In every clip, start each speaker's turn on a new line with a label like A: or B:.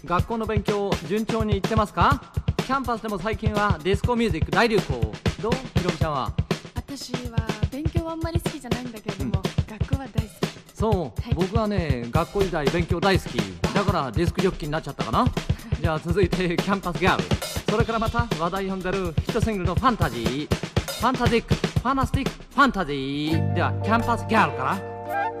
A: 学校の勉強順調にいってますか？キャンパスでも最近はディスコミュージック大流行。どう？ひろみちゃんは。
B: 私は勉強はあんまり好きじゃないんだけれども、学校は大好き。
A: そう、
B: はい、
A: 僕はね、学校時代勉強大好きだからディスクジョッキーになっちゃったかな。じゃあ続いてキャンパスギャル、それからまた話題呼んでるヒットシングルのファンタジー、ファンタジック、ファナスティック、ファンタジーではキャンパスギャルから。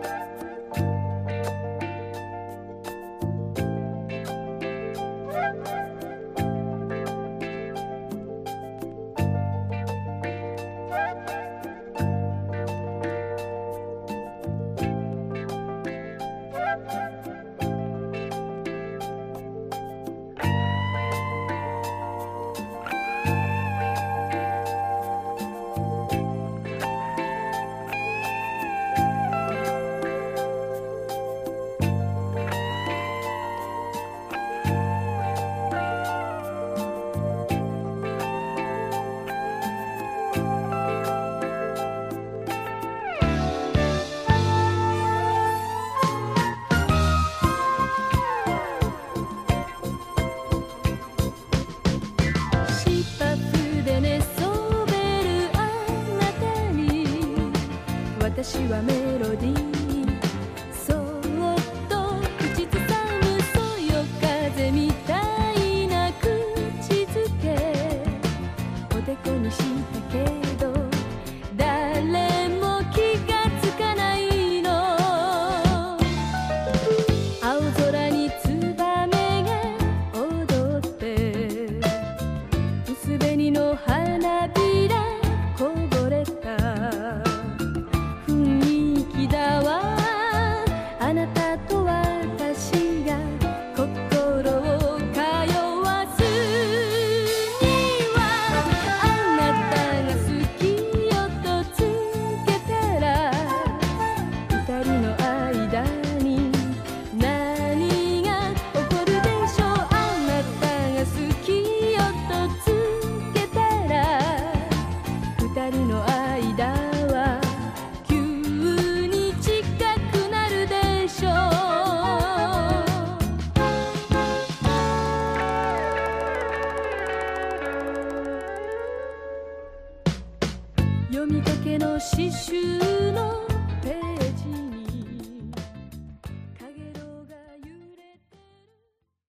C: 私はメロディーそっと口ずさむそよ風みたいな口づけおでこにしたけど誰も気がつかないの。青空にツバメが踊って薄紅の花びらこぼれたあなたと私が心を通わすにはあなたが好きよとつけたら二人の間に何が起こるでしょう。あなたが好きよとつけたら二人の間は読みかけの詩集の